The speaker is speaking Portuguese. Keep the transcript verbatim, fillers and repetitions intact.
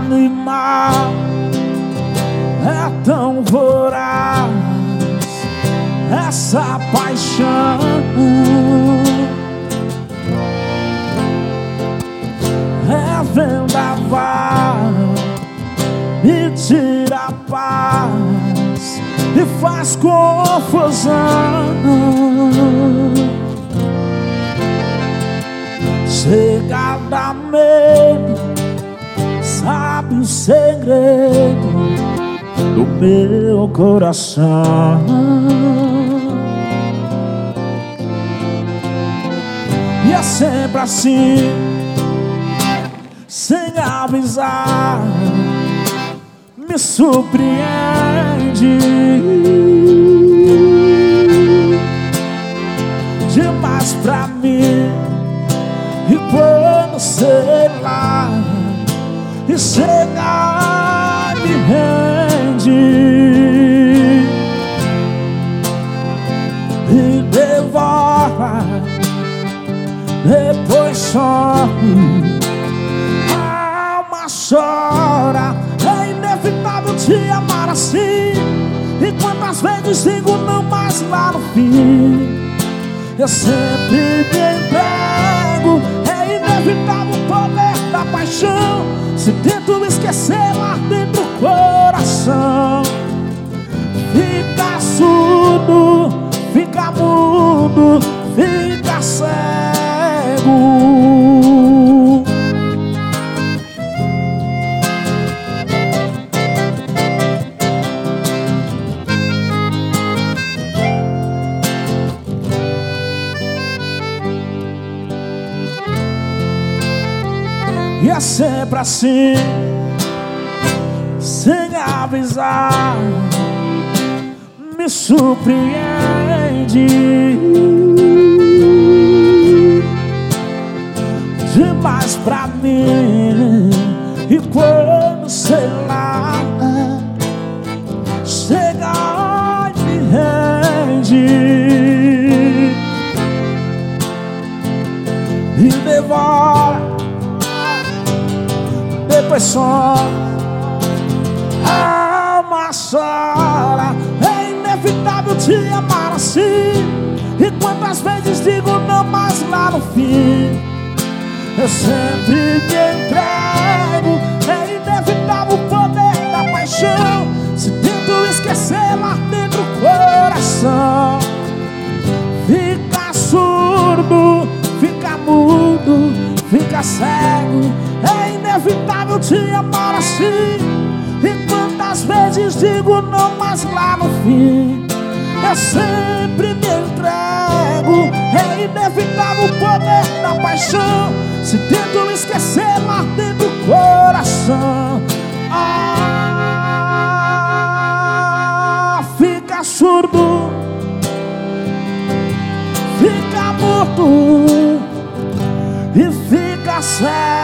animal é tão voraz, essa paixão é vendaval, me tira a paz e faz confusão. Chega a dar medo, sabe o segredo do meu coração. E é sempre assim, sem avisar, me surpreende demais pra mim. E quando, sei lá, e chega me rende e devora, depois some, a alma chora. É inevitável te amar assim, e quantas vezes digo não, mas lá no fim eu sempre me entrego. É inevitável o poder da paixão, se tento esquecer lá dentro do coração. Fica surdo, fica mudo, fica cego. E é sempre assim, sem avisar, me surpreende demais pra mim. E quando, sei lá, chega e me rende e devora, depois só a alma chora. É inevitável te amar assim, e quantas vezes digo não, mas lá no fim eu sempre me entrego. É inevitável o poder da paixão, se tento esquecer lá dentro do coração. Fica surdo, fica mudo, fica cego. É inevitável te amar assim, e quantas vezes digo não, mas lá no fim eu sempre me entrego. É inevitável o poder da paixão, se tento esquecer lá dentro do coração. Ah, fica surdo, fica mudo e fica cego.